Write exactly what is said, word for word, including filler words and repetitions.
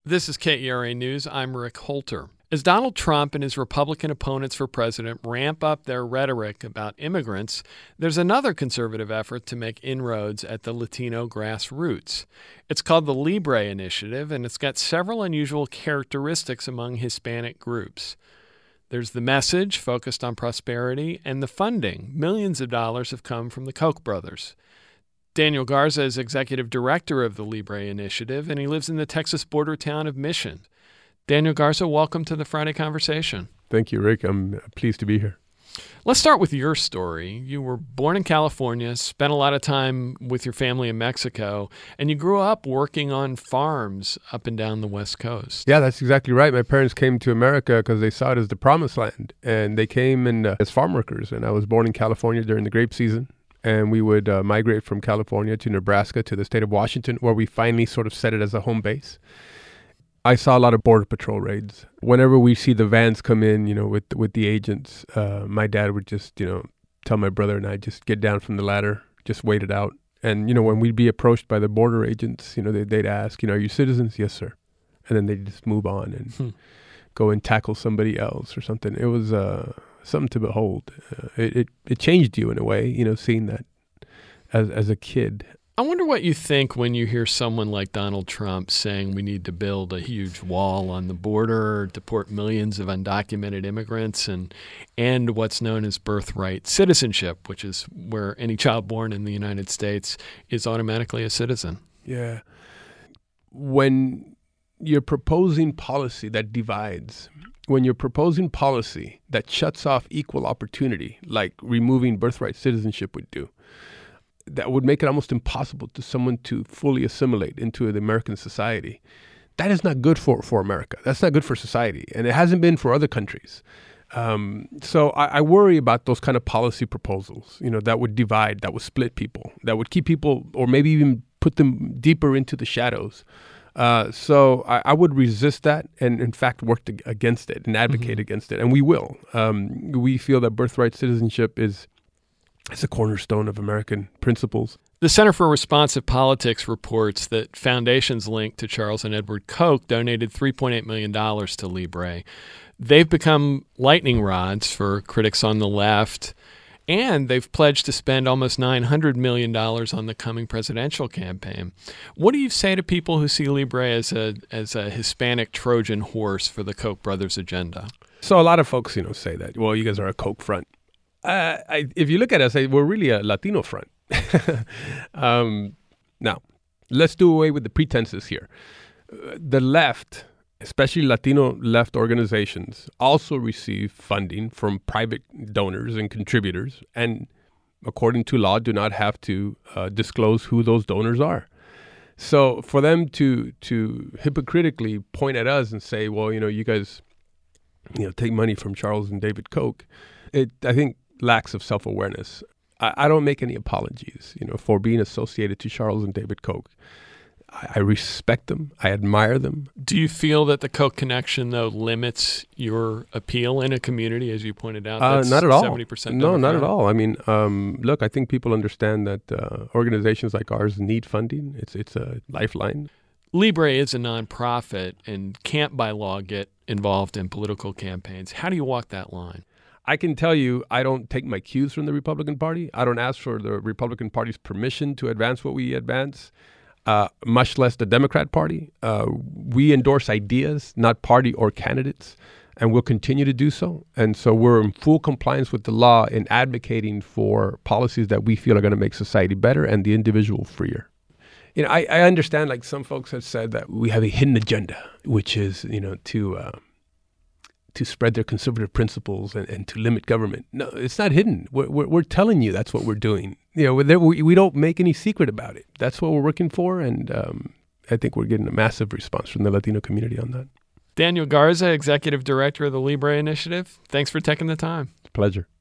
This is K E R A News. I'm Rick Holter. As Donald Trump and his Republican opponents for president ramp up their rhetoric about immigrants, there's another conservative effort to make inroads at the Latino grassroots. It's called the Libre Initiative, and it's got several unusual characteristics among Hispanic groups. There's the message focused on prosperity and the funding. Millions of dollars have come from the Koch brothers. Daniel Garza is executive director of the Libre Initiative, and he lives in the Texas border town of Mission. Daniel Garza, welcome to the Friday Conversation. Thank you, Rick. I'm pleased to be here. Let's start with your story. You were born in California, spent a lot of time with your family in Mexico, and you grew up working on farms up and down the West Coast. Yeah, that's exactly right. My parents came to America because they saw it as the promised land, and they came in uh, as farm workers. And I was born in California during the grape season, and we would uh, migrate from California to Nebraska to the state of Washington, where we finally sort of set it as a home base. I saw a lot of Border Patrol raids. Whenever we see the vans come in, you know, with with the agents, uh, my dad would just, you know, tell my brother and I, just get down from the ladder, just wait it out. And, you know, when we'd be approached by the border agents, you know, they, they'd ask, you know, are you citizens? Yes, sir. And then they'd just move on and hmm. go and tackle somebody else or something. It was uh, something to behold. Uh, it, it it changed you in a way, you know, seeing that as as a kid. I wonder what you think when you hear someone like Donald Trump saying we need to build a huge wall on the border, deport millions of undocumented immigrants, and and what's known as birthright citizenship, which is where any child born in the United States is automatically a citizen. Yeah. When you're proposing policy that divides, when you're proposing policy that shuts off equal opportunity, like removing birthright citizenship would do, that would make it almost impossible to someone to fully assimilate into the American society. That is not good for, for America. That's not good for society. And it hasn't been for other countries. Um, so I, I worry about those kind of policy proposals, you know, that would divide, that would split people, that would keep people, or maybe even put them deeper into the shadows. Uh, so I, I would resist that and, in fact, work to, against it and advocate mm-hmm. against it. And we will. Um, we feel that birthright citizenship is It's a cornerstone of American principles. The Center for Responsive Politics reports that foundations linked to Charles and Edward Koch donated three point eight million dollars to Libre. They've become lightning rods for critics on the left, and they've pledged to spend almost nine hundred million dollars on the coming presidential campaign. What do you say to people who see Libre as a as a Hispanic Trojan horse for the Koch brothers' agenda? So a lot of folks, you know, say that, well, you guys are a Koch front. Uh, I, if you look at us, we're really a Latino front. um, now, let's do away with the pretenses here. Uh, the left, especially Latino left organizations, also receive funding from private donors and contributors, and according to law, do not have to uh, disclose who those donors are. So for them to to hypocritically point at us and say, well, you know, you guys, you know, take money from Charles and David Koch, it, I think, lacks of self-awareness. I, I don't make any apologies, you know, for being associated to Charles and David Koch. I, I respect them. I admire them. Do you feel that the Koch connection, though, limits your appeal in a community, as you pointed out? Uh, not at all. seventy percent No, not at all. I mean, um, look, I think people understand that uh, organizations like ours need funding. It's it's a lifeline. Libre is a nonprofit and can't, by law, get involved in political campaigns. How do you walk that line? I can tell you I don't take my cues from the Republican Party. I don't ask for the Republican Party's permission to advance what we advance, uh, much less the Democrat Party. Uh, we endorse ideas, not party or candidates, and we'll continue to do so. And so we're in full compliance with the law in advocating for policies that we feel are going to make society better and the individual freer. You know, I, I understand, like some folks have said, that we have a hidden agenda, which is, you know, to... Uh, to spread their conservative principles and, and to limit government. No, it's not hidden. We're, we're, we're telling you that's what we're doing. You know, we, we don't make any secret about it. That's what we're working for, and um, I think we're getting a massive response from the Latino community on that. Daniel Garza, Executive Director of the Libre Initiative, thanks for taking the time. Pleasure.